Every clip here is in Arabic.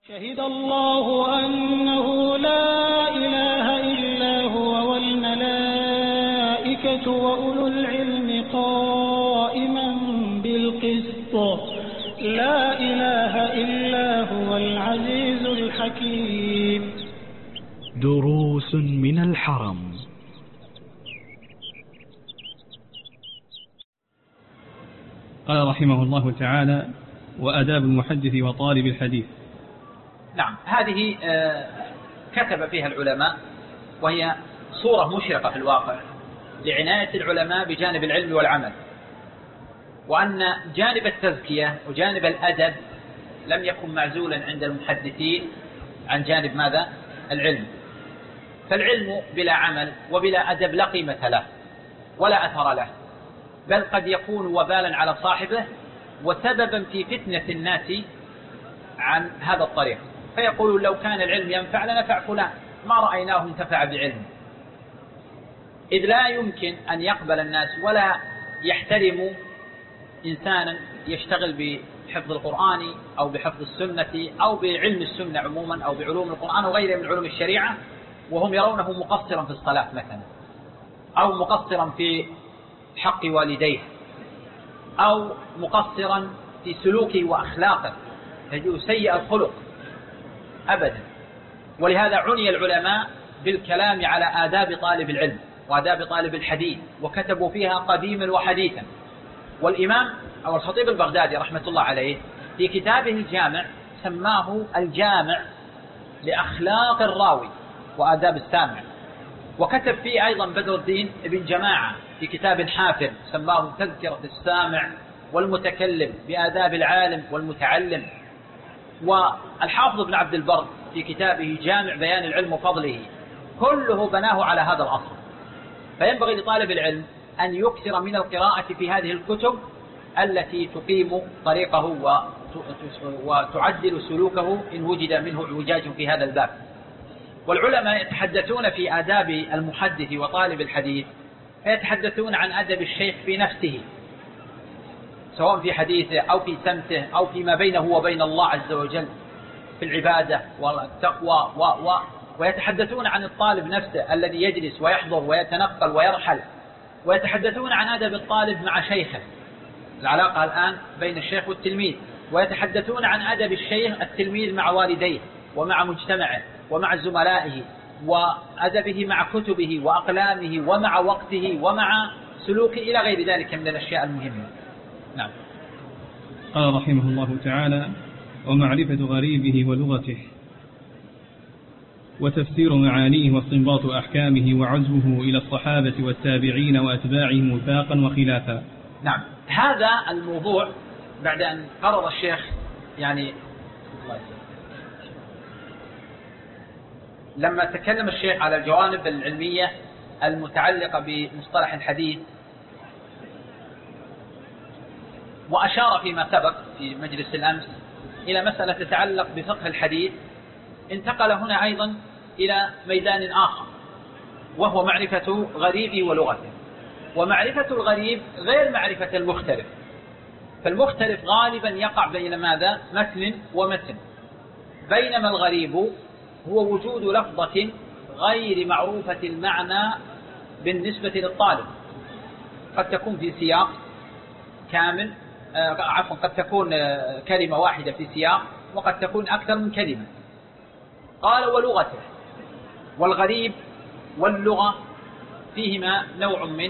شهد الله أنه لا إله إلا هو والملائكة وأولو العلم قائما بالقسط لا إله إلا هو العزيز الحكيم. دروس من الحرم. قال رحمه الله تعالى: وآداب المحدث وطالب الحديث. نعم، هذه كتب فيها العلماء، وهي صورة مشرقة في الواقع لعناية العلماء بجانب العلم والعمل، وأن جانب التزكية وجانب الأدب لم يكن معزولا عند المحدثين عن جانب ماذا؟ العلم. فالعلم بلا عمل وبلا أدب لا قيمة له ولا أثر له، بل قد يكون وبالا على صاحبه وسببا في فتنة الناس عن هذا الطريق، فيقول لو كان العلم ينفع لنفع فلان، ما رأيناه انتفع بعلم، إذ لا يمكن أن يقبل الناس ولا يحترم إنسانا يشتغل بحفظ القرآن أو بحفظ السنة أو بعلم السنة عموما أو بعلوم القرآن وغيره من علوم الشريعة وهم يرونه مقصرا في الصلاة مثلا، أو مقصرا في حق والديه، أو مقصرا في سلوكه وأخلاقه، يجوز سيء الخلق أبدا. ولهذا عني العلماء بالكلام على آداب طالب العلم وآداب طالب الحديث، وكتبوا فيها قديما وحديثا. والإمام أو الخطيب البغدادي رحمة الله عليه في كتابه الجامع سماه الجامع لأخلاق الراوي وآداب السامع، وكتب فيه أيضا بدر الدين ابن جماعة في كتاب حافل سماه تذكرة السامع والمتكلم بآداب العالم والمتعلم. والحافظ ابن عبد البر في كتابه جامع بيان العلم وفضله كله بناه على هذا الأصل. فينبغي لطالب العلم أن يكثر من القراءة في هذه الكتب التي تقيم طريقه وتعدل سلوكه إن وجد منه اعوجاج في هذا الباب. والعلماء يتحدثون في آداب المحدث وطالب الحديث، يتحدثون عن أدب الشيخ في نفسه سواء في حديثه أو في سمته أو فيما بينه وبين الله عز وجل في العبادة والتقوى ويتحدثون عن الطالب نفسه الذي يجلس ويحضر ويتنقل ويرحل، ويتحدثون عن أدب الطالب مع شيخه، العلاقة الآن بين الشيخ والتلميذ، ويتحدثون عن أدب الشيخ التلميذ مع والديه ومع مجتمعه ومع زملائه، وأدبه مع كتبه وأقلامه ومع وقته ومع سلوكه إلى غير ذلك من الأشياء المهمة. نعم. قال رحمه الله تعالى: ومعرفة غريبه ولغته وتفسير معانيه واستنباط أحكامه وعزوه إلى الصحابة والتابعين وأتباعهم وفاقا وخلافا. نعم، هذا الموضوع بعد أن قرر الشيخ يعني لما تكلم الشيخ على الجوانب العلمية المتعلقة بمصطلح الحديث، وأشار فيما سبق في مجلس الأمس إلى مسألة تتعلق بفقه الحديث، انتقل هنا أيضا إلى ميدان آخر وهو معرفة غريبه ولغته. ومعرفة الغريب غير معرفة المختلف، فالمختلف غالبا يقع بين ماذا؟ متن ومتن، بينما الغريب هو وجود لفظة غير معروفة المعنى بالنسبة للطالب، قد تكون في سياق كامل، قد تكون كلمة واحدة في سياق، وقد تكون أكثر من كلمة. قال ولغته، والغريب واللغة فيهما نوع من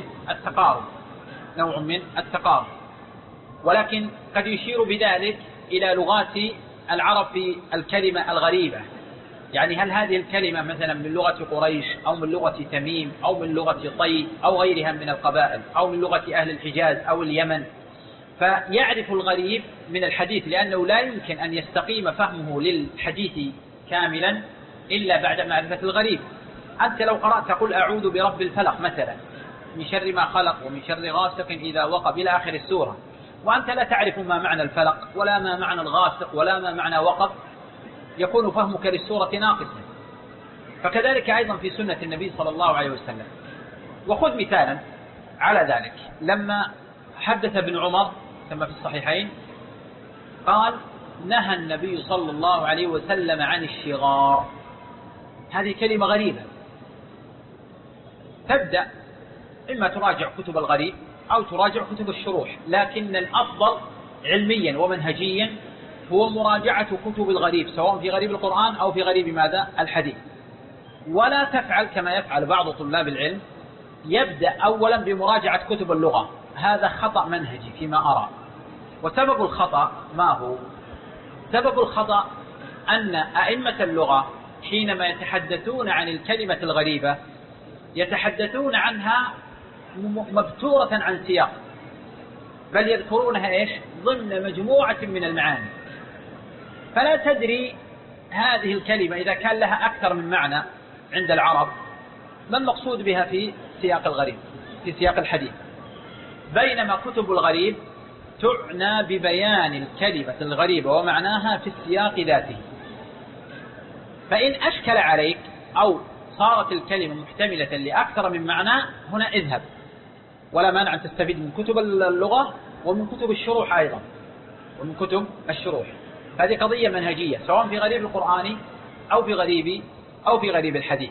التقارب، ولكن قد يشير بذلك إلى لغات العرب في الكلمة الغريبة، يعني هل هذه الكلمة مثلا من لغة قريش أو من لغة تميم أو من لغة طي أو غيرها من القبائل أو من لغة أهل الحجاز أو اليمن. فيعرف الغريب من الحديث، لأنه لا يمكن أن يستقيم فهمه للحديث كاملا إلا بعد معرفة الغريب. أنت لو قرأت قل أعوذ برب الفلق مثلا من شر ما خلق ومن شر غاسق إذا وقب إلى آخر السورة، وأنت لا تعرف ما معنى الفلق ولا ما معنى الغاسق ولا ما معنى وقب، يكون فهمك للسورة ناقصا. فكذلك أيضا في سنة النبي صلى الله عليه وسلم. وخذ مثالا على ذلك، لما حدث ابن عمر كما في الصحيحين قال نهى النبي صلى الله عليه وسلم عن الشغار. هذه كلمة غريبة، تبدأ إما تراجع كتب الغريب أو تراجع كتب الشروح، لكن الأفضل علميا ومنهجيا هو مراجعة كتب الغريب، سواء في غريب القرآن أو في غريب ماذا؟ الحديث. ولا تفعل كما يفعل بعض طلاب العلم، يبدأ أولا بمراجعة كتب اللغة. هذا خطأ منهجي فيما أرى. وسبب الخطأ ما هو؟ سبب الخطأ أن أئمة اللغة حينما يتحدثون عن الكلمة الغريبة يتحدثون عنها مبتورة عن سياق، بل يذكرونها إيش؟ ضمن مجموعة من المعاني. فلا تدري هذه الكلمة إذا كان لها أكثر من معنى عند العرب ما المقصود بها في سياق الغريب، في سياق الحديث، بينما كتب الغريب تعنى ببيان الكلمة الغريبة ومعناها في السياق ذاته. فإن أشكل عليك أو صارت الكلمة محتملة لأكثر من معنى، هنا اذهب، ولا مانع أن تستفيد من كتب اللغة ومن كتب الشروح أيضا، ومن كتب الشروح. هذه قضية منهجية سواء في غريب القرآن أو في غريب الحديث.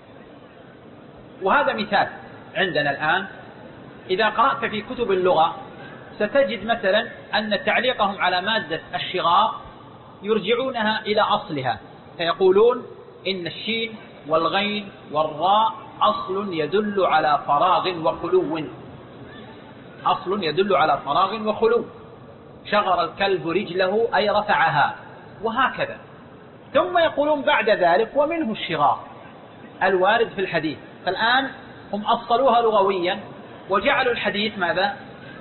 وهذا مثال عندنا الآن. إذا قرأت في كتب اللغة ستجد مثلا أن تعليقهم على مادة الشغار يرجعونها إلى أصلها، فيقولون إن الشين والغين والراء أصل يدل على فراغ وخلو، أصل يدل على فراغ وخلو. شغر الكلب رجله أي رفعها، وهكذا. ثم يقولون بعد ذلك ومنه الشغار الوارد في الحديث. فالآن هم أصلوها لغويا وجعلوا الحديث ماذا؟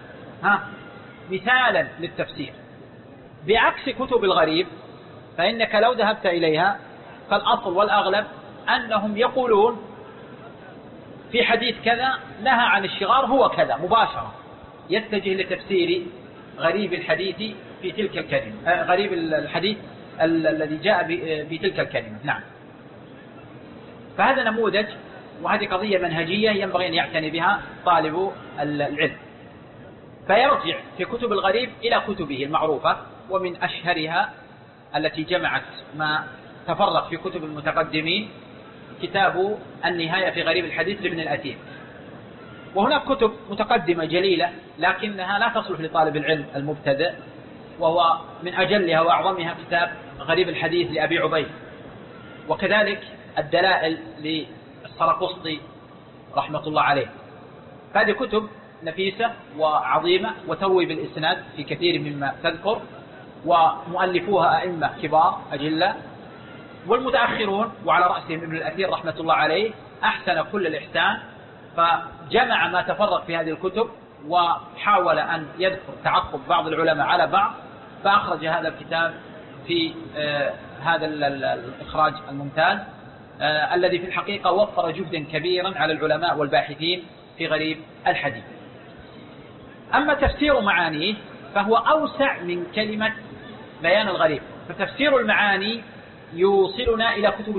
مثالا للتفسير، بعكس كتب الغريب. فإنك لو ذهبت إليها فالأصل والأغلب أنهم يقولون في حديث كذا نهى عن الشغار هو كذا مباشرة، يتجه لتفسير غريب الحديث في تلك الكلمة، غريب الحديث الذي جاء بتلك الكلمة. نعم. فهذا نموذج، وهذه قضية منهجية ينبغي أن يعتني بها طالب العلم. فيرجع في كتب الغريب إلى كتبه المعروفة، ومن أشهرها التي جمعت ما تفرق في كتب المتقدمين كتاب النهاية في غريب الحديث لابن الأثير. وهناك كتب متقدمة جليلة لكنها لا تصلح لطالب العلم المبتدئ، وهو من أجلها وأعظمها كتاب غريب الحديث لأبي عبيد، وكذلك الدلائل للسرقسطي رحمة الله عليه. هذه كتب نفيسة وعظيمة وتروي بالإسناد في كثير مما تذكر، ومؤلفوها أئمة كبار أجلة. والمتأخرون وعلى رأسهم ابن الأثير رحمة الله عليه أحسن كل الإحسان، فجمع ما تفرق في هذه الكتب وحاول أن يذكر تعقب بعض العلماء على بعض، فأخرج هذا الكتاب في هذا الإخراج الممتاز الذي في الحقيقة وفر جهدا كبيرا على العلماء والباحثين في غريب الحديث. أما تفسير معانيه فهو أوسع من كلمة بيان الغريب. فتفسير المعاني يوصلنا إلى كتب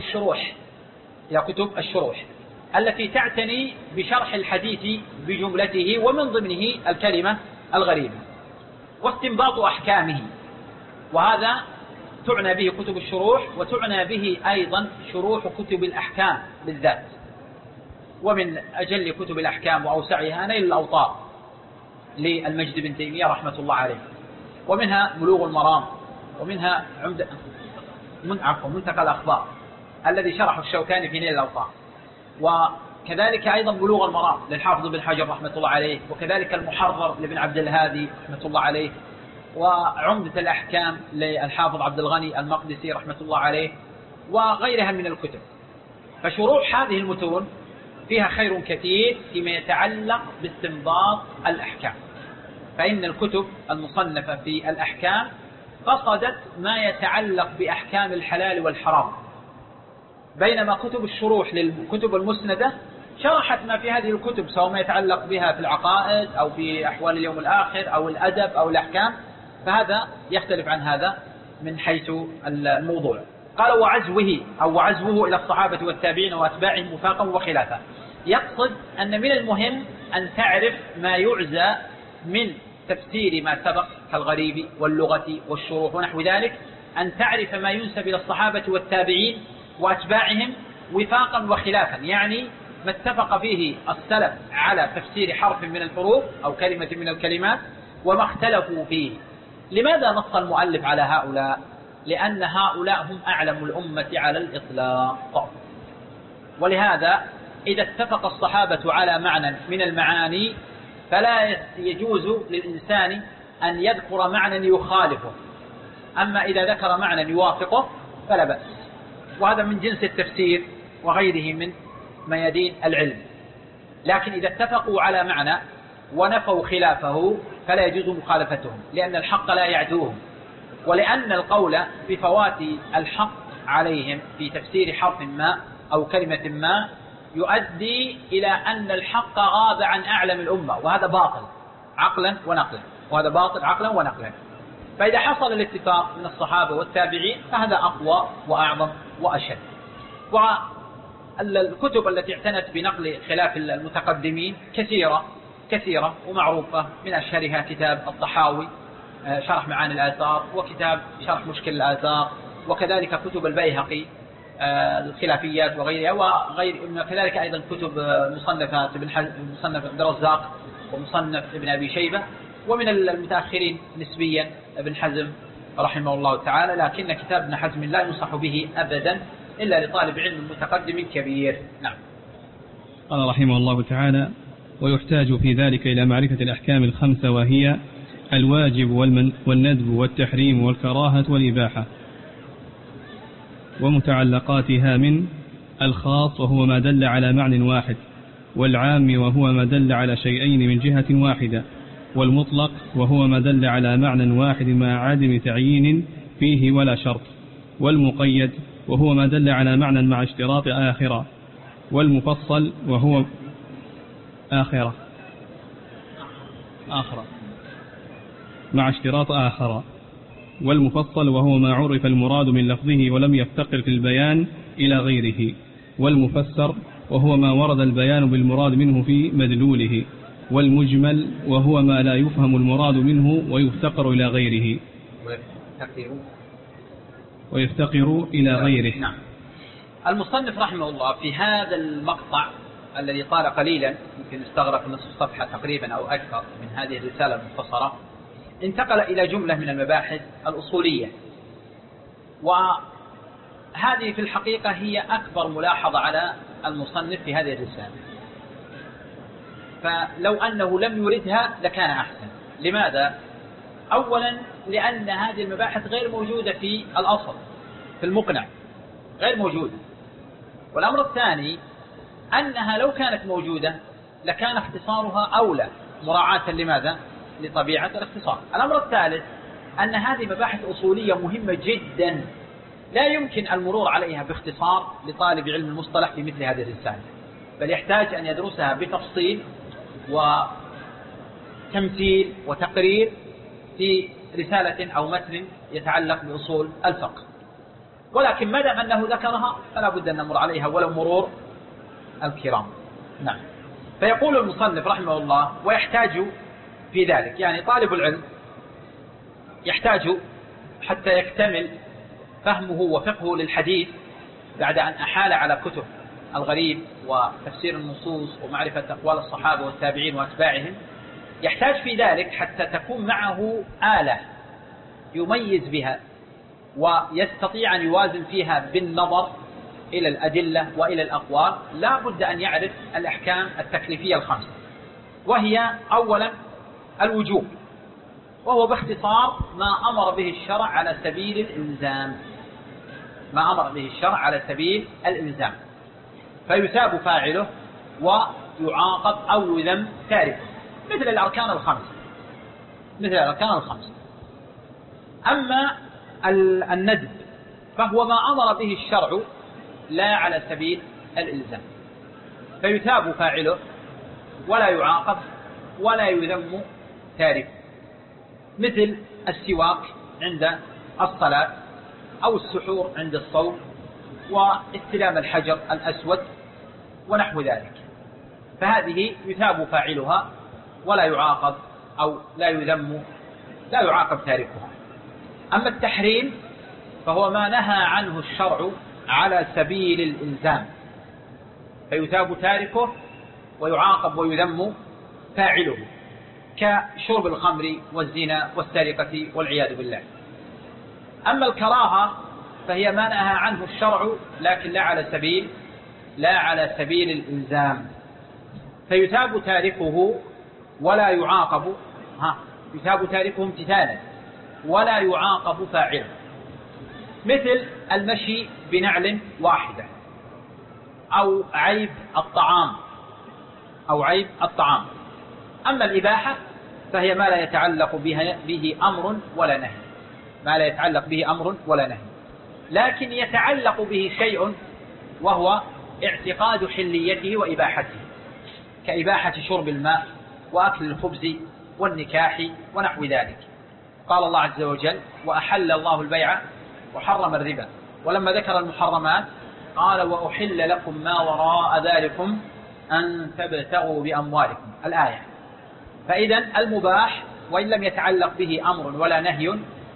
الشروح التي تعتني بشرح الحديث بجملته ومن ضمنه الكلمة الغريبة واستنباط أحكامه، وهذا تعنى به كتب الشروح، وتعنى به أيضا شروح كتب الأحكام بالذات. ومن أجل كتب الأحكام وأوسعها نيل الأوطار للمجد بن تيمية رحمة الله عليه، ومنها بلوغ المرام، ومنها منتقى الأخبار الذي شرحه الشوكاني في نيل الأوطار، وكذلك أيضا بلوغ المرام للحافظ بن حجر رحمة الله عليه، وكذلك المحرر لابن عبد الهادي رحمة الله عليه، وعمدة الأحكام للحافظ عبد الغني المقدسي رحمة الله عليه، وغيرها من الكتب. فشروح هذه المتون فيها خير كثير فيما يتعلق باستنباط الأحكام، فإن الكتب المصنفة في الأحكام قصدت ما يتعلق بأحكام الحلال والحرام، بينما كتب الشروح للكتب المسندة شرحت ما في هذه الكتب سواء ما يتعلق بها في العقائد أو في أحوال اليوم الآخر أو الأدب أو الأحكام، فهذا يختلف عن هذا من حيث الموضوع. قال وعزوه إلى الصحابة والتابعين وأتباعهم وفاقا وخلافا. يقصد أن من المهم أن تعرف ما يعزى من تفسير ما سبق كالغريب واللغة والشروح ونحو ذلك أن تعرف ما ينسب إلى الصحابة والتابعين وأتباعهم وفاقا وخلافا، يعني ما اتفق فيه السلف على تفسير حرف من الحروف أو كلمة من الكلمات وما اختلفوا فيه. لماذا نص المؤلف على هؤلاء؟ لأن هؤلاء هم أعلم الأمة على الإطلاق، ولهذا إذا اتفق الصحابة على معنى من المعاني فلا يجوز للإنسان أن يذكر معنى يخالفه، أما إذا ذكر معنى يوافقه فلا بأس، وهذا من جنس التفسير وغيره من ميادين العلم. لكن إذا اتفقوا على معنى ونفوا خلافه فلا يجوز مخالفتهم، لأن الحق لا يعدوهم، ولأن القول بفوات الحق عليهم في تفسير حرف ما أو كلمة ما يؤدي إلى أن الحق غاب عن أعلم الأمة، وهذا باطل عقلا ونقلا، وهذا باطل عقلا ونقلا. فإذا حصل الاتفاق من الصحابة والتابعين فهذا أقوى وأعظم وأشد. والكتب التي اعتنت بنقل خلاف المتقدمين كثيرة ومعروفة، من أشهرها كتاب الطحاوي شرح معاني الآثار، وكتاب شرح مشكل الآثار، وكذلك كتب البيهقي الخلافيات وغيرها، كذلك أيضا كتب مصنف عبد الرزاق ومصنف ابن أبي شيبة، ومن المتأخرين نسبيا ابن حزم رحمه الله تعالى، لكن كتاب ابن حزم لا ينصح به أبدا إلا لطالب علم متقدم كبير. نعم. قال رحمه الله تعالى: ويحتاج في ذلك إلى معرفة الأحكام الخمسة، وهي الواجب والندب والتحريم والكراهة والإباحة، ومتعلقاتها من الخاص وهو ما دل على معنى واحد، والعام وهو ما دل على شيئين من جهة واحدة، والمطلق وهو ما دل على معنى واحد مع عدم تعيين فيه ولا شرط، والمقيد وهو ما دل على معنى مع اشتراط آخرة، والمفصل وهو آخرة مع اشتراط آخر، والمفصل وهو ما عرف المراد من لفظه ولم يفتقر في البيان إلى غيره، والمفسر وهو ما ورد البيان بالمراد منه في مدلوله، والمجمل وهو ما لا يفهم المراد منه ويفتقر إلى غيره إلى غيره. نعم. المصنف رحمه الله في هذا المقطع الذي طال قليلا، يمكن استغرق نصف صفحة تقريبا أو أكثر من هذه الرسالة المختصرة، انتقل إلى جملة من المباحث الأصولية، وهذه في الحقيقة هي أكبر ملاحظة على المصنف في هذه الرسالة، فلو أنه لم يردها لكان أحسن. لماذا؟ أولا لأن هذه المباحث غير موجودة في الأصل، في المقنع غير موجودة. والأمر الثاني أنها لو كانت موجودة لكان اختصارها أولى مراعاة لماذا؟ لطبيعة الاختصار. الأمر الثالث أن هذه مباحث أصولية مهمة جدا لا يمكن المرور عليها باختصار لطالب علم المصطلح في مثل هذه الرسالة، بل يحتاج أن يدرسها بتفصيل وتمثيل وتقرير في رسالة أو متن يتعلق بأصول الفقه. ولكن ما دام أنه ذكرها فلا بد أن نمر عليها ولو مرور الكرام. نعم. فيقول المصنف رحمه الله: ويحتاج في ذلك، يعني طالب العلم يحتاج حتى يكتمل فهمه وفقهه للحديث بعد أن أحال على كتب الغريب وتفسير النصوص ومعرفة أقوال الصحابة والتابعين وأتباعهم، يحتاج في ذلك حتى تكون معه آلة يميز بها ويستطيع أن يوازن فيها بالنظر إلى الأدلة وإلى الأقوال. لا بد أن يعرف الأحكام التكليفية الخمسة، وهي أولا الوجوب، وهو باختصار ما أمر به الشرع على سبيل الإلزام، ما أمر به الشرع على سبيل الإلزام، فيثاب فاعله ويعاقب أو يذم تاركه، مثل الأركان الخمسة. أما الندب فهو ما أمر به الشرع لا على سبيل الإلزام، فيثاب فاعله ولا يعاقب ولا يذم تاركه، مثل السواك عند الصلاة أو السحور عند الصوم واستلام الحجر الأسود ونحو ذلك، فهذه يثاب فاعلها ولا يعاقب أو لا يذم لا يعاقب تاركها. أما التحريم فهو ما نهى عنه الشرع على سبيل الإلزام، فيثاب تاركه ويعاقب ويذم فاعله، كشرب الخمر والزنا والسرقة والعياذ بالله. أما الكراهة فهي ما نهى عنه الشرع لكن لا على سبيل الإلزام، فيثاب تاركه ولا يعاقب، يثاب تاركه امتثالا ولا يعاقب فاعله، مثل المشي بنعل واحدة أو عيب الطعام. أما الإباحة فهي ما لا يتعلق به أمر ولا نهي، لكن يتعلق به شيء وهو اعتقاد حليته وإباحته، كإباحة شرب الماء وأكل الخبز والنكاح ونحو ذلك. قال الله عز وجل: وأحل الله البيع وحرم الربا. ولما ذكر المحرمات قال: وأحل لكم ما وراء ذلكم أن تبتغوا بأموالكم، الآية. فإذا المباح وإن لم يتعلق به أمر ولا نهي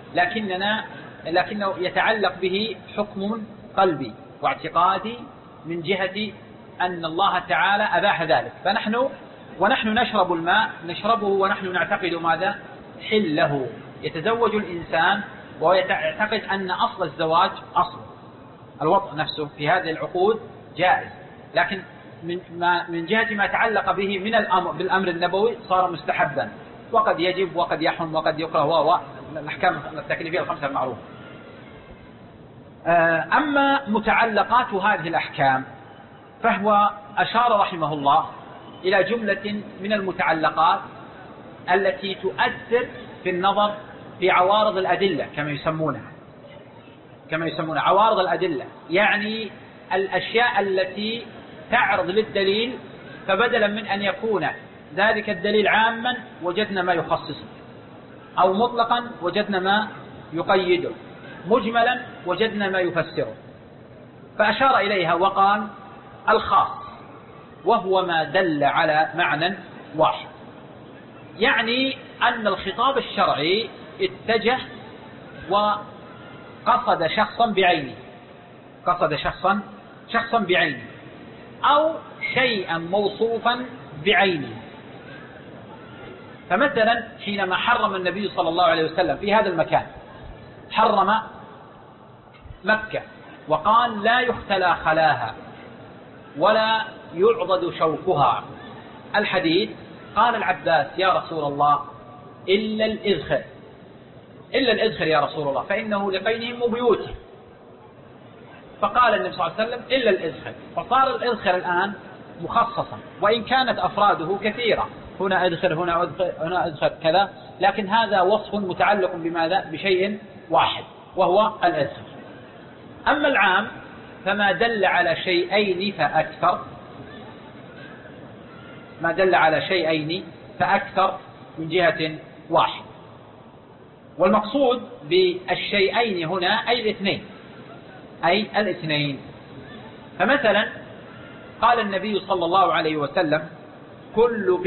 لكنه يتعلق به حكم قلبي واعتقادي من جهة أن الله تعالى أباح ذلك، ونحن نشرب الماء نشربه ونحن نعتقد ماذا؟ حله. يتزوج الإنسان ويعتقد أن أصل الزواج أصل الوطء نفسه في هذه العقود جائز، لكن من جهة ما تعلق به من بالأمر النبوي صار مستحبا، وقد يجب وقد يحرم وقد يكره، والأحكام التكليفية الخمسة المعروفة. أما متعلقات هذه الأحكام فهو أشار رحمه الله إلى جملة من المتعلقات التي تؤثر في النظر في عوارض الأدلة كما يسمونها عوارض الأدلة، يعني الأشياء التي تعرض للدليل، فبدلا من أن يكون ذلك الدليل عاما وجدنا ما يخصصه، أو مطلقا وجدنا ما يقيده، مجملا وجدنا ما يفسره. فأشار إليها وقال: الخاص وهو ما دل على معنى واحد، يعني أن الخطاب الشرعي اتجه وقصد شخصا بعينه أو شيئا موصوفا بعينه. فمثلا حينما حرم النبي صلى الله عليه وسلم في هذا المكان، حرم مكة وقال: لا يختلى خلاها ولا يعضد شوكها. الحديث: قال العباس: يا رسول الله إلا الإذخر يا رسول الله، فإنه لقينهم بيوته. فقال النبي صلى الله عليه وسلم: إلا الإذخر. فصار الإذخر الآن مخصصا، وإن كانت أفراده كثيرة، هنا إذخر هنا إذخر كذا، لكن هذا وصف متعلق بماذا؟ بشيء واحد وهو الإذخر. أما العام فما دل على شيئين فأكثر من جهة واحد. والمقصود بالشيئين هنا أي الاثنين. فمثلا قال النبي صلى الله عليه وسلم: كل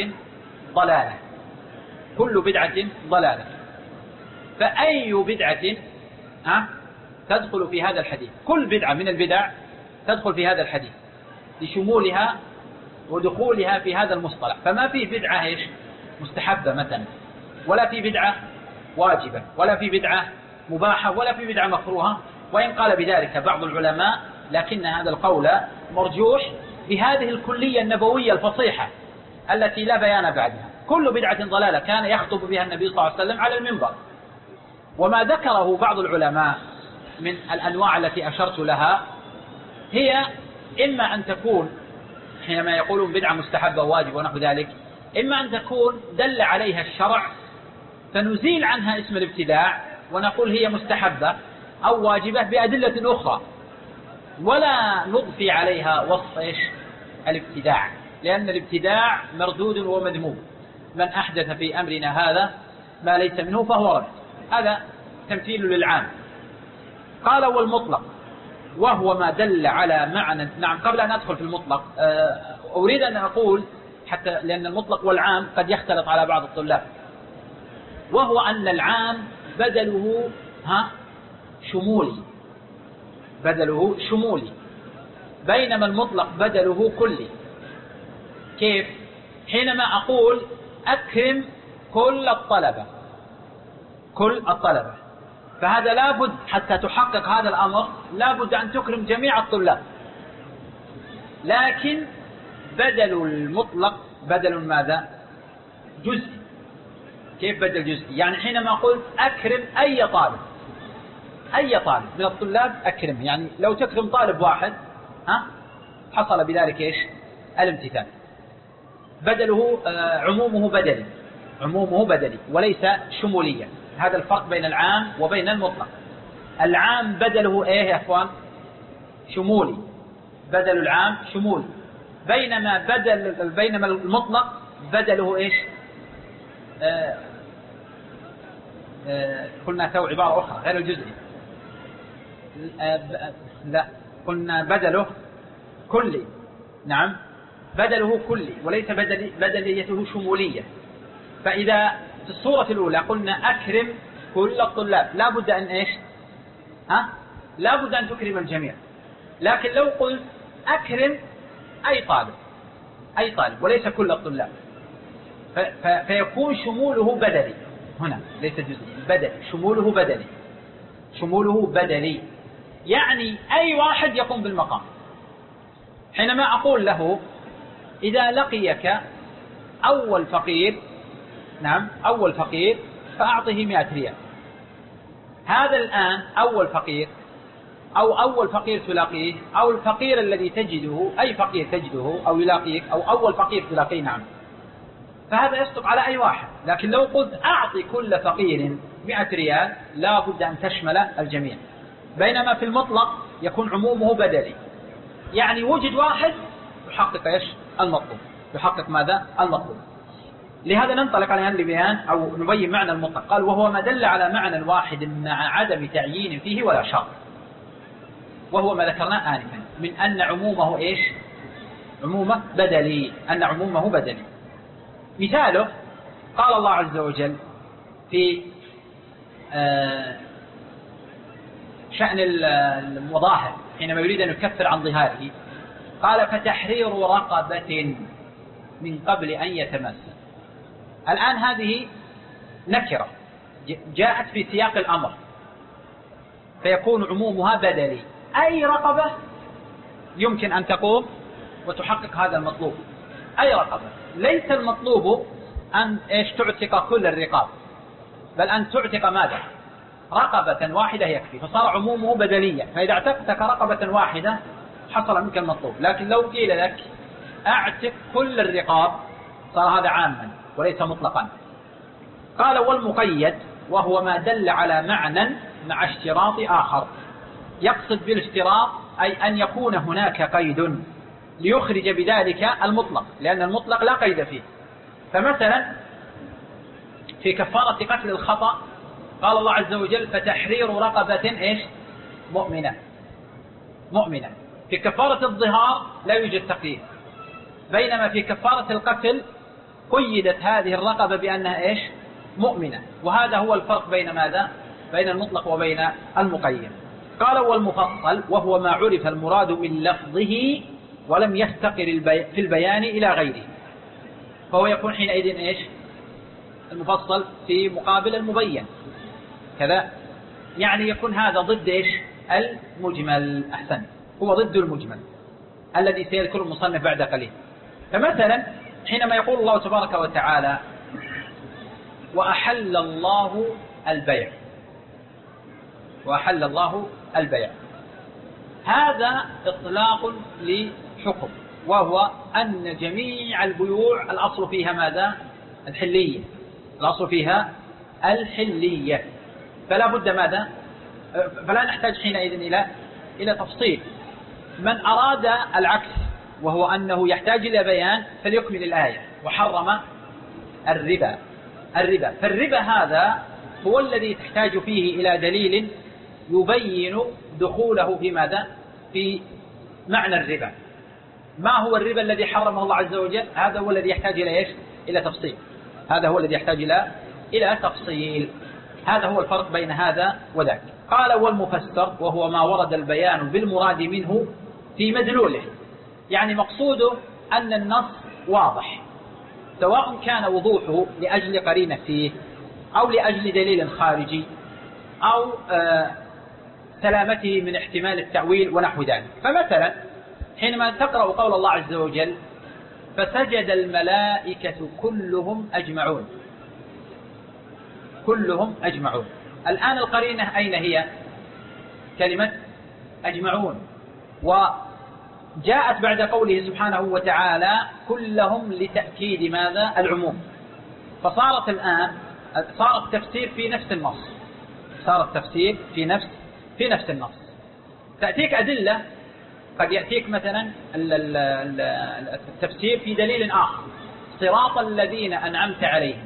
بدعة ضلالة. فأي بدعة تدخل في هذا الحديث؟ كل بدعة من البدع تدخل في هذا الحديث لشمولها ودخولها في هذا المصطلح. فما في بدعة مستحبة مثلا، ولا في بدعة واجبة، ولا في بدعة مباحة، ولا في بدعة مكروهة، وإن قال بذلك بعض العلماء، لكن هذا القول مرجوح بهذه الكلية النبوية الفصيحة التي لا بيان بعدها. كل بدعة ضلالة كان يخطب بها النبي صلى الله عليه وسلم على المنبر. وما ذكره بعض العلماء من الأنواع التي أشرت لها هي إما أن تكون حينما يقولون بدعة مستحبة وواجب ونحو ذلك، إما أن تكون دل عليها الشرع فنزيل عنها اسم الابتداع ونقول هي مستحبة أو واجبة بأدلة أخرى، ولا نضفي عليها وصف الابتداع، لأن الابتداع مردود ومذموم. من أحدث في أمرنا هذا ما ليس منه فهو رد. هذا تمثيل للعام. قال: والمطلق وهو ما دل على معنى. نعم، قبل أن أدخل في المطلق أريد أن أقول حتى لأن المطلق والعام قد يختلط على بعض الطلاب، وهو أن العام بدله شمولي، بدله شمولي، بينما المطلق بدله كلي. كيف؟ حينما أقول أكرم كل الطلبة، كل الطلبة، فهذا لابد حتى تحقق هذا الأمر لابد أن تكرم جميع الطلاب، لكن بدل المطلق بدل ماذا؟ جزئي. كيف بدل جزئي؟ يعني حينما قلت أكرم أي طالب، أي طالب من الطلاب أكرم، يعني لو تكرم طالب واحد حصل بذلك إيش؟ الامتثال. بدله عمومه بدلي، عمومه بدلي وليس شموليا. هذا الفرق بين العام وبين المطلق. العام بدله إيه يا أخوان؟ شمولي، بدل العام شمولي، بينما المطلق بدله إيش؟ قلنا تو عبارة أخرى غير الجزئي. لا، قلنا بدله كلي. نعم، بدله كلي وليس بدليته شمولية. فإذا في الصورة الأولى قلنا أكرم كل الطلاب، لا بد أن إيش؟ لا بد أن تكرم الجميع. لكن لو قلت أكرم أي طالب، أي طالب وليس كل الطلاب، فيكون شموله بدلي هنا، ليس جزئي، بدلي، شموله بدلي، شموله بدلي، يعني أي واحد يقوم بالمقام. حينما أقول له إذا لقيك أول فقير، نعم أول فقير، فأعطه 100 ريال. هذا الآن أول فقير أو أول فقير تلاقيه أو الفقير الذي تجده، أي فقير تجده أو يلاقيك أو أول فقير تلاقيه، نعم، فهذا يصدق على أي واحد. لكن لو قلت أعطي كل فقير 100 ريال لا بد أن تشمل الجميع، بينما في المطلق يكون عمومه بدلي، يعني وجد واحد يحقق إيش؟ المطلوب، يحقق ماذا؟ المطلوب. لهذا ننطلق على هذا البيان أو نبين معنى المطلق. قال وهو ما دل على معنى واحد مع عدم تعيين فيه ولا شرط، وهو ما ذكرناه آنفا من أن عمومه إيش؟ عمومه بدلي، أن عمومه بدلي. مثاله قال الله عز وجل في شأن المظاهر حينما يريد أن يكفر عن ظهاره، قال فتحرير رقبة من قبل أن يتمس. الآن هذه نكرة جاءت في سياق الأمر، فيكون عمومها بدلي، أي رقبة يمكن أن تقوم وتحقق هذا المطلوب، أي رقبة. ليس المطلوب أن إيش؟ تعتق كل الرقاب، بل أن تعتق ماذا؟ رقبة واحدة يكفي، فصار عمومه بدليا. فإذا اعتقتك رقبة واحدة حصل منك المطلوب. لكن لو قيل لك أعتق كل الرقاب صار هذا عاما وليس مطلقا. قال والمقيد وهو ما دل على معنى مع اشتراط آخر، يقصد بالاشتراط أي أن يكون هناك قيد ليخرج بذلك المطلق، لأن المطلق لا قيد فيه. فمثلا في كفارة قتل الخطأ قال الله عز وجل فتحرير رقبة إيش؟ مؤمنة، مؤمنة. في كفارة الظهار لا يوجد تقييد، بينما في كفارة القتل قيدت هذه الرقبة بأنها إيش؟ مؤمنة. وهذا هو الفرق بين ماذا؟ بين المطلق وبين المقيد. قال والمفصل وهو ما عرف المراد من لفظه ولم يستقر في البيان إلى غيره، فهو يكون حينئذ إيش؟ المفصل في مقابل المبين كذا، يعني يكون هذا ضد إيش؟ المجمل. أحسن، هو ضد المجمل الذي سيذكر المصنف بعد قليل. فمثلا حينما يقول الله تبارك وتعالى وأحل الله البيع، وأحل الله البيع، هذا إطلاق لحكم، وهو أن جميع البيوع الأصل فيها ماذا؟ الحلية، الأصل فيها الحلية، فلا بد ماذا؟ فلا نحتاج حينئذ إلى تفصيل. من أراد العكس وهو أنه يحتاج إلى بيان فليكمل الآية وحرم الربا. فالربا هذا هو الذي تحتاج فيه إلى دليل يبين دخوله في ماذا؟ في معنى الربا، ما هو الربا الذي حرمه الله عز وجل؟ هذا هو الذي يحتاج إلى إيش؟ إلى تفصيل. هذا هو الذي يحتاج إلى تفصيل. هذا هو الفرق بين هذا وذاك. قال والمفسر وهو ما ورد البيان بالمراد منه في مدلوله، يعني مقصوده أن النص واضح، سواء كان وضوحه لأجل قرينة فيه أو لأجل دليل خارجي أو سلامته من احتمال التأويل ونحو ذلك. فمثلا حينما تقرأ قول الله عز وجل فسجد الملائكة كلهم أجمعون، كلهم أجمعون، الآن القرينة أين هي؟ كلمة أجمعون، وجاءت بعد قوله سبحانه وتعالى كلهم لتأكيد ماذا؟ العموم. فصارت الآن صار التفسير في نفس النص، صار التفسير في نفس النص. تأتيك أدلة، قد يأتيك مثلا التفسير في دليل آخر، صراط الذين أنعمت عليهم.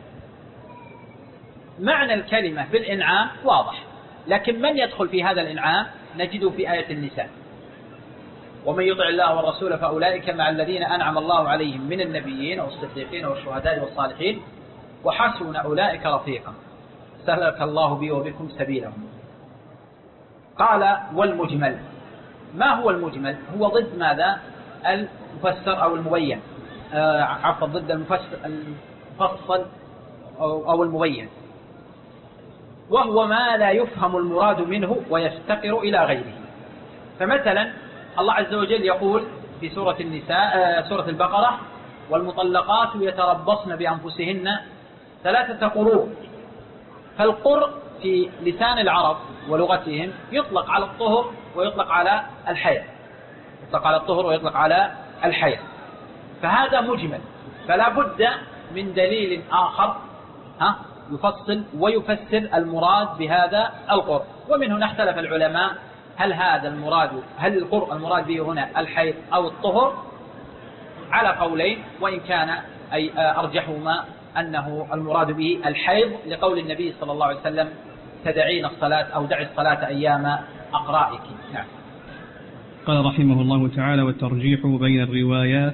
معنى الكلمة بالإنعام واضح، لكن من يدخل في هذا الإنعام؟ نجده في آية النساء ومن يطع الله والرسول فأولئك مع الذين أنعم الله عليهم من النبيين والصديقين والشهداء والصالحين وحسن أولئك رفيقا سلك الله بي وبكم سبيلهم. قال والمجمل. ما هو المجمل؟ هو ضد ماذا؟ المفسر أو المبين، عفوا ضد المفصل أو المبين، وهو ما لا يفهم المراد منه ويفتقر إلى غيره. فمثلا الله عز وجل يقول في سورة النساء سورة البقرة والمطلقات يتربصن بأنفسهن 3 قروء. فالقرء في لسان العرب ولغتهم يطلق على الطهر ويطلق على الحيض، يطلق على الطهر ويطلق على الحيض. فهذا مجمل، فلا بد من دليل آخر يفصل ويفسر المراد بهذا القرء. ومن هنا اختلف العلماء هل القرء المراد به هنا الحيض أو الطهر، على قولين، وإن كان أي أرجحهما أنه المراد به الحيض لقول النبي صلى الله عليه وسلم تدعين الصلاة أو دع الصلاة أيام أقرائك. نعم. قال رحمه الله تعالى والترجيح بين الروايات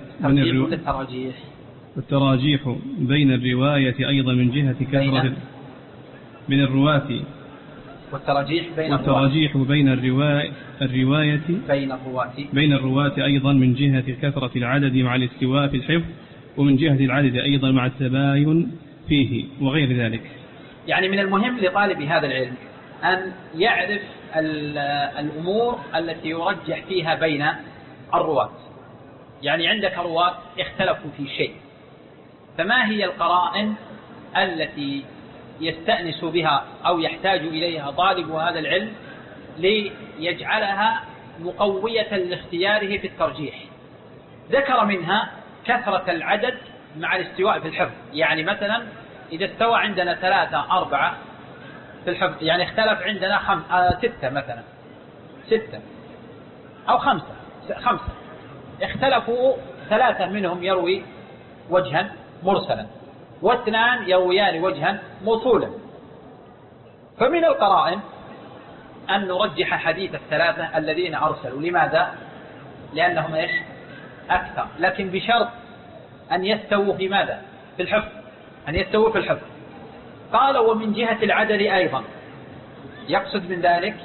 والتراجيح بين الرواية أيضا من جهة كثرة من الرواة والتراجيح بين الرواية بين الرواة أيضا من جهة كثرة العدد مع الاستواء في الحفظ، ومن جهة العدد أيضا مع التباين فيه وغير ذلك. يعني من المهم لطالب هذا العلم أن يعرف الأمور التي يرجح فيها بين الرواة. يعني عندك رواة اختلفوا في شيء، فما هي القرائن التي يستأنس بها أو يحتاج إليها طالب هذا العلم ليجعلها مقوية لاختياره في الترجيح؟ ذكر منها كثرة العدد مع الاستواء في الحفظ. يعني مثلا إذا استوى عندنا 3 4 في الحفظ، يعني اختلف عندنا 6 مثلا 6 أو 5 اختلفوا، 3 منهم يروي وجها مرسلا و2 يرويان وجها موصولا. فمن القرائن أن نرجح حديث ال3 الذين أرسلوا. لماذا؟ لأنهم إيش؟ أكثر، لكن بشرط أن يستووا في ماذا؟ في الحفظ، أن يستووا في الحفظ. قال ومن جهة العدد أيضا، يقصد من ذلك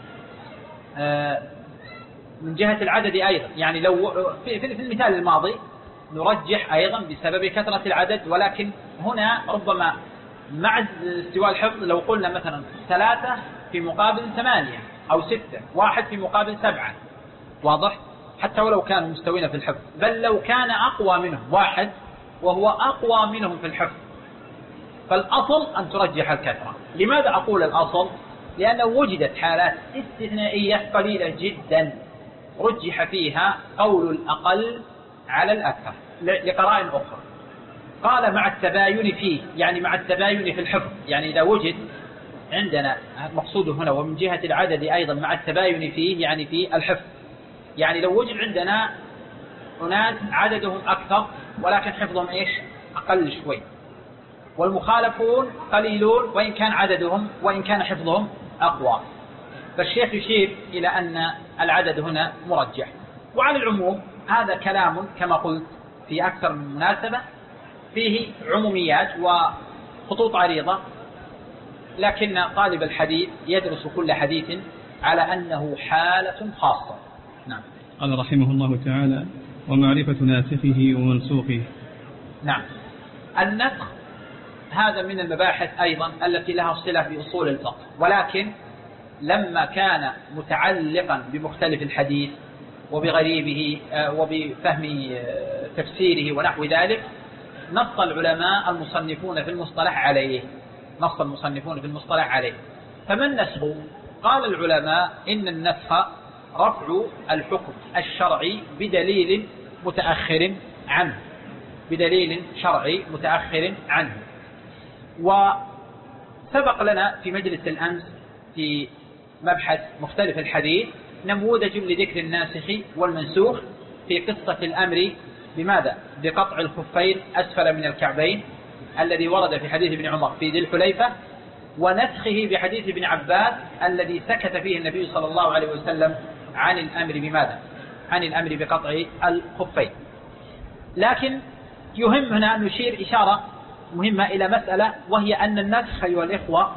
من جهة العدد أيضا، يعني لو في المثال الماضي نرجح أيضا بسبب كثرة العدد، ولكن هنا ربما مع استواء الحفظ لو قلنا مثلا 3 في مقابل 8 أو 6، 1 في مقابل 7، واضح؟ حتى ولو كانوا مستوين في الحفظ، بل لو كان أقوى منهم 1 وهو أقوى منهم في الحفظ، فالأصل أن ترجح الكثرة. لماذا أقول الأصل؟ لأنه وجدت حالات استثنائية قليلة جدا رجح فيها قول الأقل على الأكثر لقرائن أخرى. قال مع التباين فيه، يعني مع التباين في الحفظ. يعني إذا وجد عندنا مقصوده هنا ومن جهة العدد أيضا مع التباين فيه، يعني في الحفظ. يعني لو وجد عندنا أناس عددهم أكثر ولكن حفظهم إيش؟ أقل شوي، والمخالفون قليلون وإن كان حفظهم أقوى، فالشيخ يشير إلى أن العدد هنا مرجح. وعلى العموم هذا كلام كما قلت في أكثر من مناسبة فيه عموميات وخطوط عريضة، لكن طالب الحديث يدرس كل حديث على أنه حالة خاصة. نعم. قال رحمه الله تعالى: ومعرفة ناسخه ومنسوخه. نعم. النسخ هذا من المباحث أيضا التي لها صلة بأصول الفقه، ولكن لما كان متعلقا بمختلف الحديث وبغريبه وبفهم تفسيره ونحو ذلك، نص العلماء المصنفون في المصطلح عليه. فما النسخ؟ قال العلماء إن النسخ رفع الحكم الشرعي بدليل شرعي متأخر عنه. وسبق لنا في مجلس الأمس في مبحث مختلف الحديث نموذج لذكر الناسخ والمنسوخ في قصة الأمر بماذا؟ بقطع الخفين أسفل من الكعبين الذي ورد في حديث ابن عمر في ذي الحليفة، ونسخه بحديث ابن عباس الذي سكت فيه النبي صلى الله عليه وسلم عن الأمر بماذا؟ عن الأمر بقطع الخفين. لكن يهمنا أن نشير إشارة مهمة إلى مسألة، وهي أن النسخ أيها الإخوة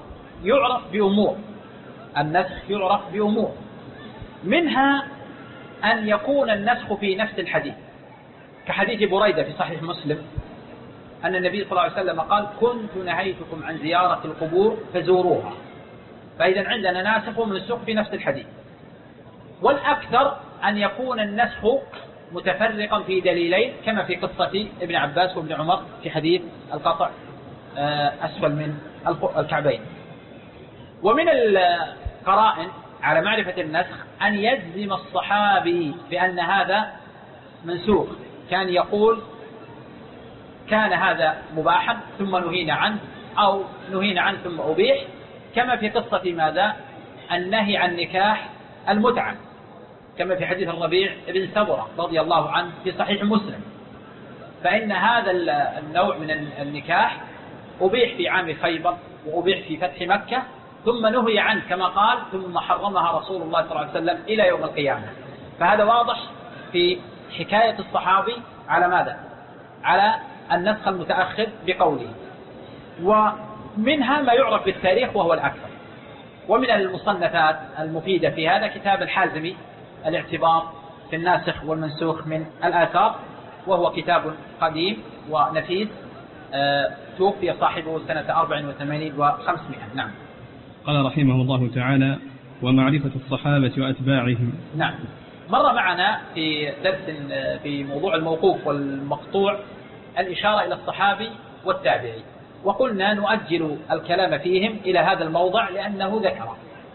يعرف بأمور، منها أن يكون النسخ في نفس الحديث، كحديث بريدة في صحيح مسلم أن النبي صلى الله عليه وسلم قال: كنت نهيتكم عن زيارة القبور فزوروها. فإذا عندنا ناسخ ومنسوخ في نفس الحديث. والأكثر أن يكون النسخ متفرقا في دليلين، كما في قصة ابن عباس وابن عمر في حديث القطع أسفل من الكعبين. ومن القرائن على معرفة النسخ أن يجزم الصحابي بأن هذا منسوخ، كان يقول: كان هذا مباحا ثم نهينا عنه، أو نهينا عنه ثم أبيح، كما في قصة ماذا؟ النهي عن نكاح المتعة، كما في حديث الربيع بن سبرة رضي الله عنه في صحيح مسلم. فإن هذا النوع من النكاح أبيح في عام خيبر وأبيح في فتح مكة، ثم نهي عنه كما قال: ثم حرمها رسول الله صلى الله عليه وسلم إلى يوم القيامة. فهذا واضح في حكاية الصحابي على ماذا؟ على النسخ المتأخر بقوله. ومنها ما يعرف بالتاريخ وهو الأكثر. ومن المصنفات المفيدة في هذا كتاب الحازمي الاعتبار في الناسخ والمنسوخ من الآثار، وهو كتاب قديم ونفيس، توفي صاحبه سنة 84 و500. نعم. قال رحمه الله تعالى: ومعرفة الصحابة وأتباعهم. نعم. مر معنا في درس في موضوع الموقوف والمقطوع الإشارة إلى الصحابي والتابعي، وقلنا نؤجل الكلام فيهم إلى هذا الموضع لأنه ذكر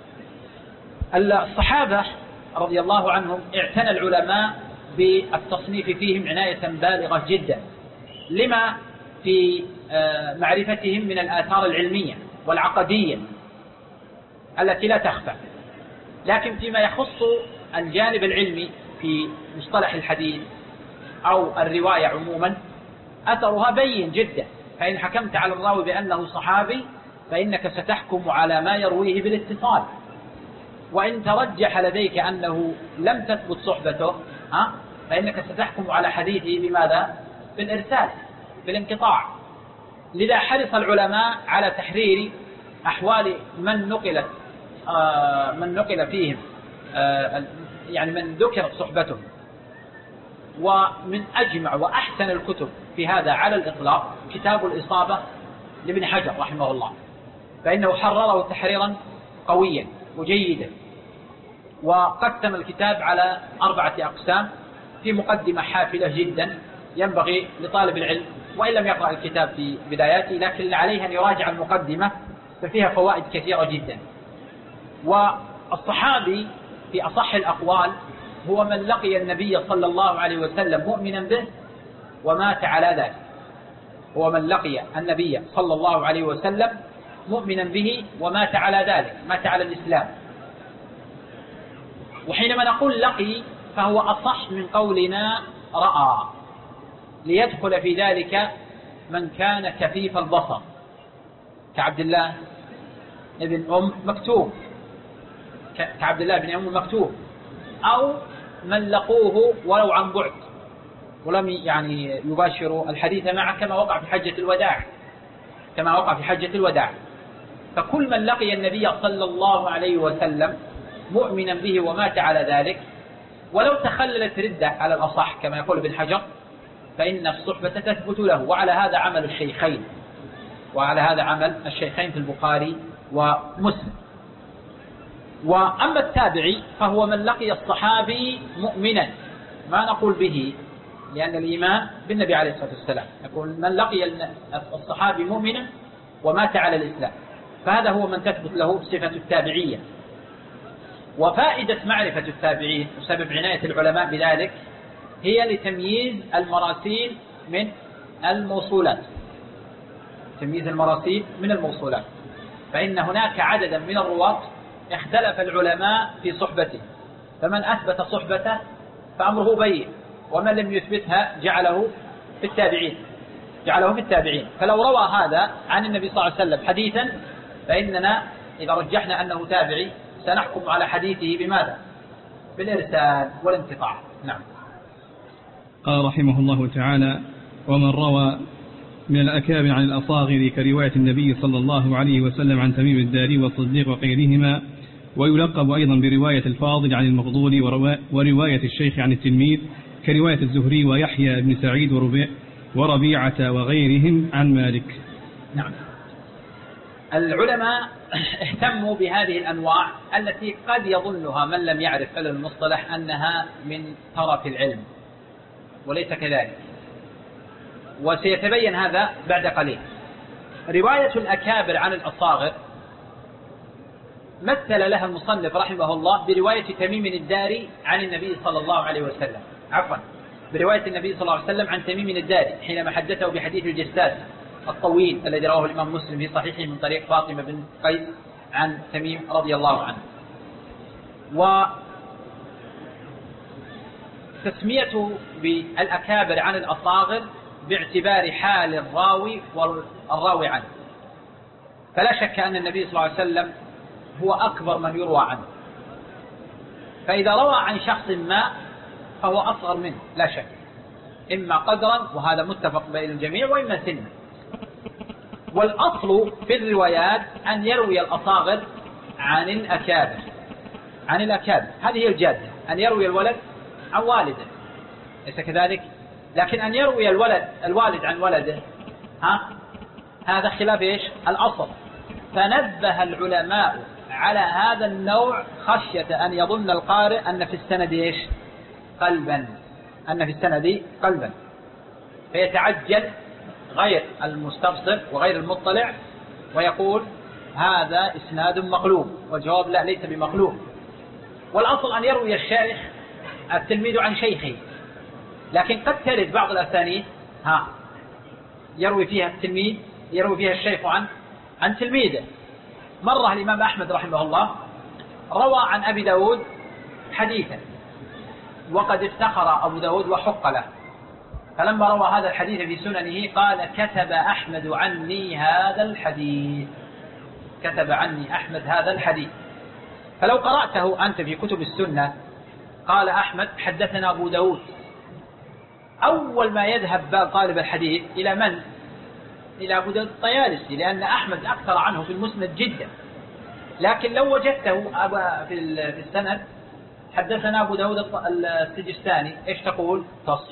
الصحابة رضي الله عنهم. اعتنى العلماء بالتصنيف فيهم عناية بالغة جدا، لما في معرفتهم من الآثار العلمية والعقدية التي لا تخفى. لكن فيما يخص الجانب العلمي في مصطلح الحديث أو الرواية عموما أثرها بين جدا. فإن حكمت على الراوي بأنه صحابي فإنك ستحكم على ما يرويه بالاتصال، وإن ترجح لديك أنه لم تثبت صحبته فإنك ستحكم على حديثه بماذا؟ بالإرسال، بالانقطاع. لذا حرص العلماء على تحرير أحوال من نقل فيهم، يعني من ذكرت صحبته. ومن أجمع وأحسن الكتب في هذا على الإطلاق كتاب الإصابة لابن حجر رحمه الله، فإنه حرره تحريرا قويا وجيدا، وقسم الكتاب على 4 أقسام في مقدمة حافلة جدا ينبغي لطالب العلم وإن لم يقرأ الكتاب في بداياته، لكن عليه أن يراجع المقدمة ففيها فوائد كثيرة جدا. والصحابي في أصح الأقوال هو من لقي النبي صلى الله عليه وسلم مؤمنا به ومات على ذلك، هو من لقي النبي صلى الله عليه وسلم مؤمنا به ومات على ذلك، مات على الإسلام. وحينما نقول لقي فهو أصح من قولنا رأى، ليدخل في ذلك من كان كفيف البصر كعبد الله بن أم مكتوم، أو من لقوه ولو عن بعد ولم يعني يباشروا الحديث معه، كما وقع في حجة الوداع. فكل من لقي النبي صلى الله عليه وسلم مؤمنا به ومات على ذلك، ولو تخللت ردة على الأصح كما يقول ابن حجر، فإن الصحبة تثبت له. وعلى هذا عمل الشيخين في البخاري ومسلم. وأما التابعي فهو من لقي الصحابي مؤمنا، ما نقول به، لأن الإيمان بالنبي عليه الصلاة والسلام، يقول من لقي الصحابي مؤمنا ومات على الإسلام، فهذا هو من تثبت له صفة التابعية. وفائدة معرفة التابعين وسبب عناية العلماء بذلك هي لتمييز المراسيل من الموصولات. فإن هناك عددا من الرواة اختلف العلماء في صحبته، فمن أثبت صحبته فأمره بين، ومن لم يثبتها جعله في التابعين. فلو روى هذا عن النبي صلى الله عليه وسلم حديثا، فإننا إذا رجحنا أنه تابعي سنحكم على حديثه بماذا؟ بالإرسال والانقطاع. نعم. قال رحمه الله تعالى: ومن روى من الأكابر عن الأصاغر كرواية النبي صلى الله عليه وسلم عن تميم الداري والصديق وغيرهما، ويلقب أيضا برواية الفاضل عن المفضول، ورواية الشيخ عن التلميذ كرواية الزهري ويحيى بن سعيد وربيعة وغيرهم عن مالك. نعم. العلماء اهتموا بهذه الأنواع التي قد يظنها من لم يعرف علم المصطلح أنها من طرف العلم، وليس كذلك، وسيتبين هذا بعد قليل. رواية الأكابر عن الأصاغر مثل لها المصنف رحمه الله برواية تميم الداري عن النبي صلى الله عليه وسلم، برواية النبي صلى الله عليه وسلم عن تميم الداري حينما حدثه بحديث الجساس الطويل الذي رواه الإمام مسلم في صحيحه من طريق فاطمة بن قيس عن تميم رضي الله عنه. وتسميته بالأكابر عن الأصاغر باعتبار حال الراوي والراوي عنه، فلا شك أن النبي صلى الله عليه وسلم هو أكبر من يروى عنه، فإذا روى عن شخص ما فهو أصغر منه لا شك، إما قدرا وهذا متفق بين الجميع، وإما سنا. والأصل في الروايات أن يروي الأصاغر عن الأكابر، هذه هي الجادة، أن يروي الولد عن والده، ليس كذلك؟ لكن أن يروي الوالد عن ولده هذا خلاف إيش؟ الأصل. فنبه العلماء على هذا النوع خشية أن يظن القارئ أن في السند إيش؟ قلبا، فيتعجل غير المستبصر وغير المطلع ويقول هذا إسناد مقلوب، والجواب لا، ليس بمقلوب. والأصل أن يروي الشيخ التلميذ عن شيخه، لكن قد ترد بعض الأسانيد يروي فيها التلميذ، يروي فيها الشيخ عن تلميذه. مرة الإمام أحمد رحمه الله روى عن أبي داود حديثا، وقد افتخر أبو داود وحق له، فلما روى هذا الحديث في سننه قال كتب أحمد عني هذا الحديث. فلو قرأته أنت في كتب السنة قال أحمد حدثنا أبو داود، أول ما يذهب طالب الحديث إلى من؟ إلى أبو داود الطيالسي، لأن أحمد أكثر عنه في المسند جدا. لكن لو وجدته في السند حدثنا أبو داود السجستاني، إيش تقول؟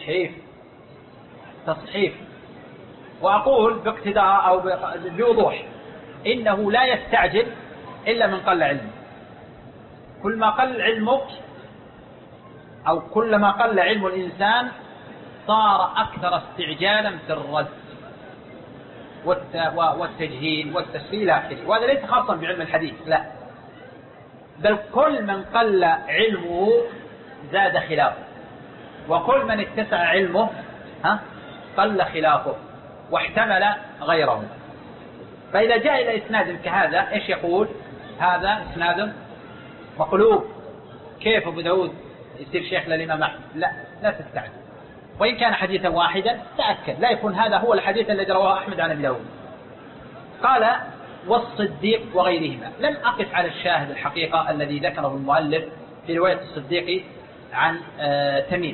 تصحيف. وأقول باقتداء أو بوضوح إنه لا يستعجل إلا من قل علمه. كل ما قل علمك أو كلما قل علم الإنسان صار أكثر استعجالا في الرد والتجهيل والتسهيل آخره. وهذا ليس خاصا بعلم الحديث، لا، بل كل من قل علمه زاد خلافه، وكل من اتسع علمه قل خلافه واحتمل غيره. فإذا جاء إلى إسناد كهذا إيش يقول؟ هذا إسناد مقلوب. كيف أبو داود يصير شيخ للإمام أحمد؟ لا تستعجل، وإن كان حديثا واحدا تأكد لا يكون هذا هو الحديث الذي رواه أحمد عن أبي داود. قال والصديق وغيرهما. لم أقف على الشاهد الحقيقة الذي ذكره المؤلف في رواية الصديق عن تميم.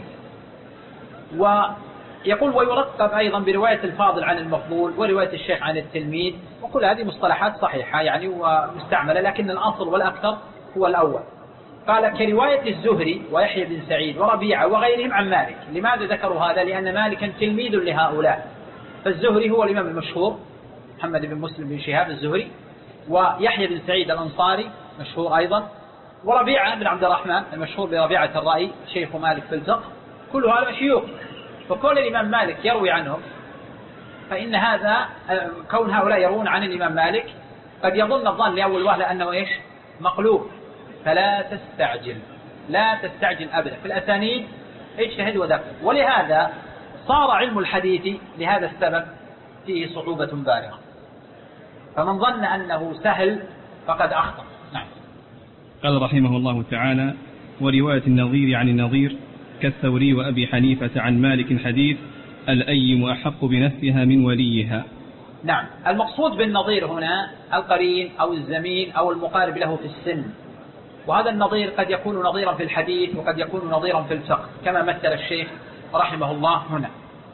ويقول ويرقب أيضا برواية الفاضل عن المفضول ورواية الشيخ عن التلميذ، وكل هذه مصطلحات صحيحة يعني ومستعملة، لكن الأصل والأكثر هو الأول. قال كرواية الزهري ويحيى بن سعيد وربيعة وغيرهم عن مالك. لماذا ذكروا هذا؟ لأن مالكا تلميذ لهؤلاء، فالزهري هو الإمام المشهور محمد بن مسلم بن شهاب الزهري، ويحيى بن سعيد الأنصاري مشهور أيضا، وربيعة بن عبد الرحمن المشهور بربيعة الرأي شيخ مالك في الفقه، كل هذا شيوخ. فكون الإمام مالك يروي عنهم، فإن هذا كون هؤلاء يروون عن الإمام مالك قد يظن الظن لأول وهلة أنه إيش؟ مقلوب. فلا تستعجل، لا تستعجل أبدا في الأسانيد، اجتهد ودقق. ولهذا صار علم الحديث لهذا السبب فيه صعوبة بالغة، فمن ظن أنه سهل فقد أخطأ. نعم. قال رحمه الله تعالى ورواية النظير عن النظير كالثوري وأبي حنيفة عن مالك حديث الأيم أحق بنفسها من وليها. نعم، المقصود بالنظير هنا القرين أو الزميل أو المقارب له في السن، وهذا النظير قد يكون نظيرا في الحديث وقد يكون نظيرا في الفقه كما مثل الشيخ رحمه الله هنا.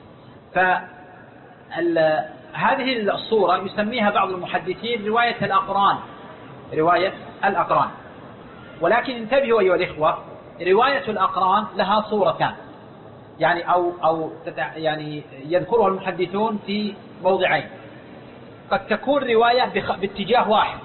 فهذه الصورة يسميها بعض المحدثين رواية الأقران، رواية الأقران. ولكن انتبهوا أيها الإخوة، رواية الأقران لها صورتان، يعني يعني يذكرها المحدثون في موضعين. قد تكون رواية باتجاه واحد،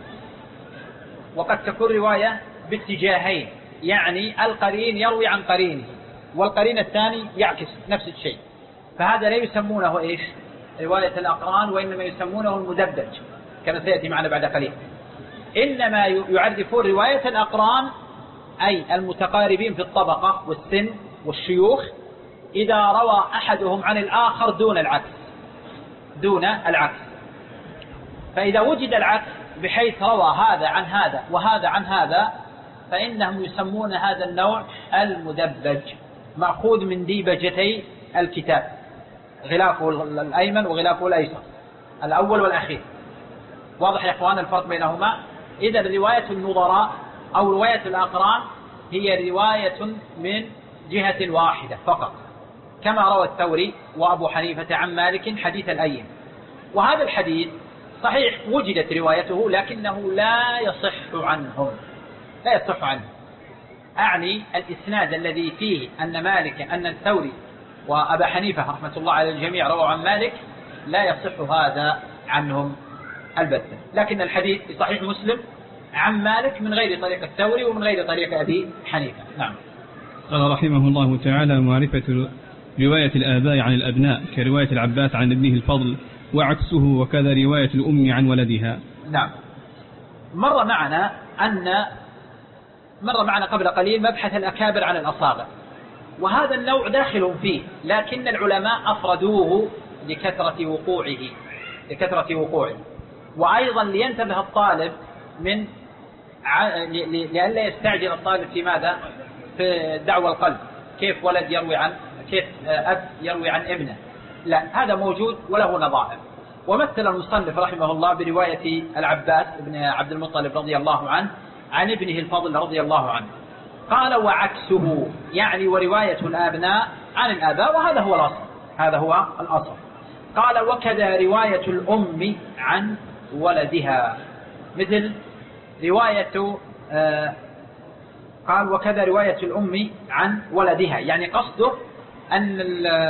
وقد تكون رواية باتجاهين، يعني القرين يروي عن قرينه والقرين الثاني يعكس نفس الشيء، فهذا لا يسمونه إيش؟ رواية الأقران، وإنما يسمونه المدبج كما سيأتي معنا بعد قليل. إنما يعرفون رواية الأقران أي المتقاربين في الطبقة والسن والشيوخ إذا روى أحدهم عن الآخر دون العكس. فإذا وجد العكس بحيث روى هذا عن هذا وهذا عن هذا، فإنهم يسمون هذا النوع المدبج، مأخوذ من ديبجتي الكتاب، غلافه الأيمن وغلافه الأيسر، الأول والأخير. واضح يا إخوان الفرق بينهما؟ إذا رواية النظراء أو رواية الأقران هي رواية من جهة واحدة فقط، كما روى الثوري وأبو حنيفة عن مالك حديث الأيم. وهذا الحديث صحيح وجدت روايته لكنه لا يصح عنه، أعني الإسناد الذي فيه أن الثوري وأبا حنيفة رحمة الله على الجميع رووا عن مالك لا يصح هذا عنهم البتة. لكن الحديث في صحيح مسلم عن مالك من غير طريق الثوري ومن غير طريق أبي حنيفة. نعم. قال رحمه الله تعالى معرفة رواية الآباء عن الأبناء كرواية العباس عن ابنه الفضل وعكسه، وكذا رواية الأم عن ولدها. نعم. مر معنا قبل قليل مبحث الأكابر عن الأصابع، وهذا النوع داخل فيه، لكن العلماء أفردوه لكثرة وقوعه. وأيضا لينتبه الطالب من لئلا يستعجل الطالب في ماذا؟ في دعوى القلب، كيف ولد يروي عن، كيف أب يروي عن ابنه. لا، هذا موجود وله نظائر. ومثل المصنف رحمه الله برواية العباس بن عبد المطلب رضي الله عنه عن ابنه الفضل رضي الله عنه. قال وعكسه، يعني ورواية الأبناء عن الآباء، وهذا هو الأصل. قال وكذا رواية الأم عن ولدها، مثل رواية قال وكذا رواية الأم عن ولدها، يعني قصده أن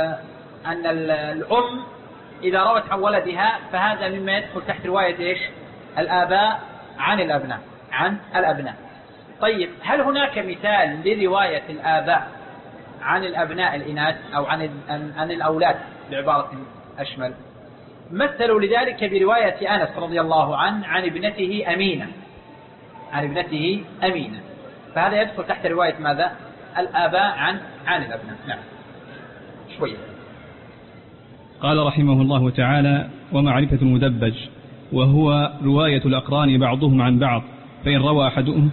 الأم إذا روت عن ولدها فهذا مما يدخل تحت رواية إيش؟ الآباء عن الأبناء. طيب، هل هناك مثال لرواية الآباء عن الأبناء الإناث أو عن الأولاد بعبارة أشمل؟ مثلوا لذلك برواية أنس رضي الله عنه عن ابنته أمينة، فهذا يدخل تحت رواية ماذا؟ الآباء عن الأبناء. نعم. شوية. قال رحمه الله تعالى ومعرفة المدبج وهو رواية الأقران بعضهم عن بعض، فإن روى أحدهم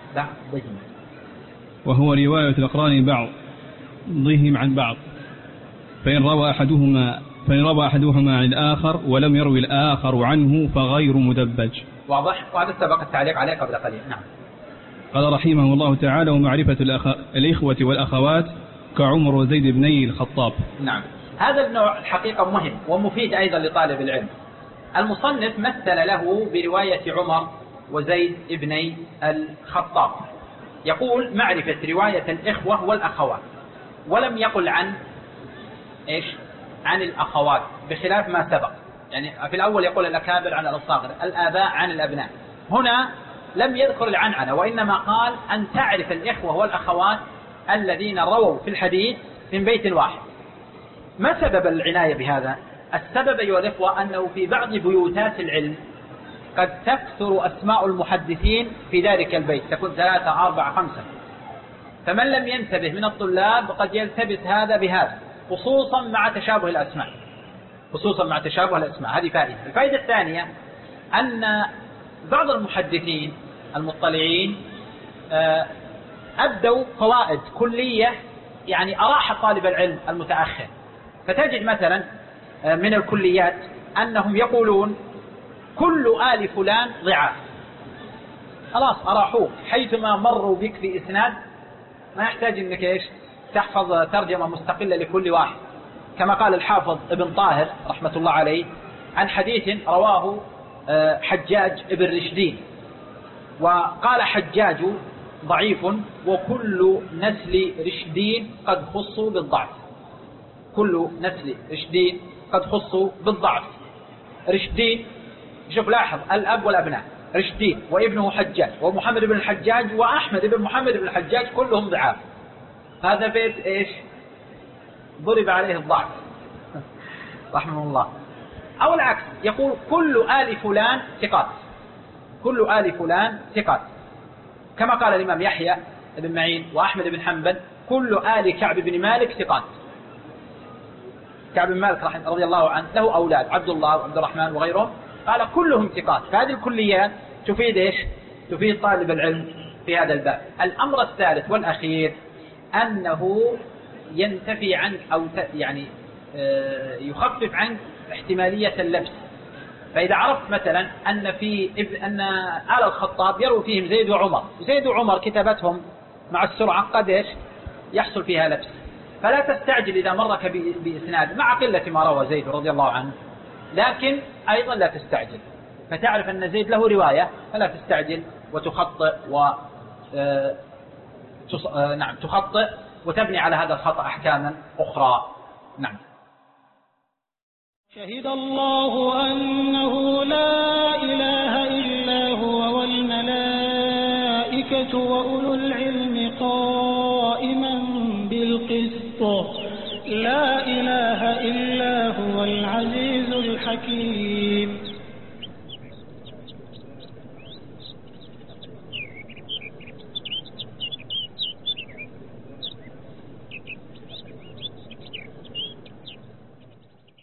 وهو رواية الأقران بعضهم عن بعض، فإن روى أحدهما عن الآخر ولم يروي الآخر عنه فغير مدبج. واضح؟ وهذا سبق التعليق عليه قبل قليل. نعم. قال رحمه الله تعالى: ومعرفة الإخوة والأخوات كعمر وزيد بني الخطاب. نعم، هذا النوع الحقيقة مهم ومفيد أيضا لطالب العلم. المصنف مثل له برواية عمر وزيد بني الخطاب، يقول معرفة رواية الإخوة والأخوات، ولم يقل عن الأخوات، بخلاف ما سبق. يعني في الأول يقول الأكابر عن الأصاغر، الآباء عن الأبناء. هنا لم يذكر العنعنة، وإنما قال أن تعرف الإخوة والأخوات الذين رووا في الحديث من بيت واحد. ما سبب العناية بهذا؟ السبب أيها الإخوة أنه في بعض بيوتات العلم قد تكثر أسماء المحدثين في ذلك البيت، تكون 3 4 5، فمن لم ينتبه من الطلاب قد يلتبس هذا بهذا، خصوصا مع تشابه الأسماء. هذه فائدة. الفائدة الثانية أن بعض المحدثين المطلعين أبدوا فوائد كلية يعني أراح طالب العلم المتأخر. فتجد مثلا من الكليات أنهم يقولون كل آل فلان ضعاف، خلاص أراحوك، حيثما مروا بك في إسناد ما يحتاج أنك تحفظ ترجمة مستقلة لكل واحد. كما قال الحافظ ابن طاهر رحمة الله عليه عن حديث رواه حجاج ابن رشدين، وقال حجاج ضعيف وكل نسل رشدين قد خصوا بالضعف. كل نسل رشدين قد خصوا بالضعف. رشدين، شوف لاحظ، الأب والأبناء، رشدين وابنه حجاج ومحمد بن الحجاج وأحمد بن محمد بن الحجاج كلهم ضعاف. هذا بيت ضرب عليه الضعف رحمه الله. أو العكس، يقول كل آل فلان ثقات، كل آل فلان ثقات، كما قال الإمام يحيى بن معين وأحمد بن حنبل كل آل كعب بن مالك ثقات. كعب بن مالك رضي الله عنه له أولاد، عبد الله وعبد الرحمن وغيرهم، قال كلهم ثقات. فهذه الكليات تفيد تفيد طالب العلم في هذا الباب. الأمر الثالث والأخير أنه ينتفي عنك أو يعني يخفف عنك احتمالية اللبس. فإذا عرفت مثلا أن آل الخطاب يروي فيهم زيد وعمر، زيد وعمر كتابتهم مع السرعة قد يحصل فيها لبس، فلا تستعجل إذا مرك بإسناد مع قلة ما روى زيد رضي الله عنه، لكن أيضا لا تستعجل، فتعرف أن زيد له رواية فلا تستعجل وتخطئ تخطئ وتبني على هذا الخطأ أحكاما أخرى. نعم. شهد الله أنه لا إله إلا هو والملائكة وأولو العلم قائما بالقسط لا إله إلا هو العزيز الحكيم.